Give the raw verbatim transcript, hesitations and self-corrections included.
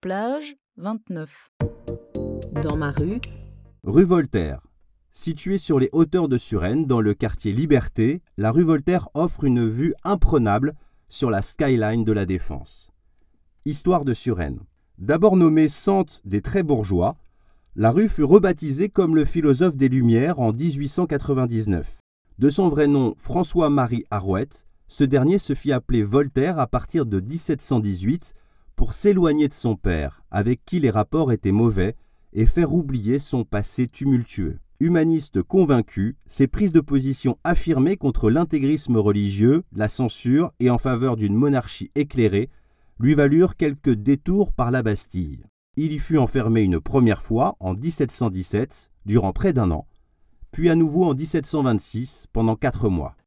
Plage vingt-neuf. Dans ma rue, Rue Voltaire. Située sur les hauteurs de Suresnes, dans le quartier Liberté, la rue Voltaire offre une vue imprenable sur la skyline de la Défense. Histoire de Suresnes. D'abord nommée Centre des très bourgeois, la rue fut rebaptisée comme le philosophe des Lumières en dix-huit cent quatre-vingt-dix-neuf. De son vrai nom François-Marie Arouet, ce dernier se fit appeler Voltaire à partir de dix-sept cent dix-huit pour s'éloigner de son père, avec qui les rapports étaient mauvais, et faire oublier son passé tumultueux. Humaniste convaincu, ses prises de position affirmées contre l'intégrisme religieux, la censure et en faveur d'une monarchie éclairée lui valurent quelques détours par la Bastille. Il y fut enfermé une première fois en dix-sept cent dix-sept, durant près d'un an, puis à nouveau en dix-sept cent vingt-six, pendant quatre mois.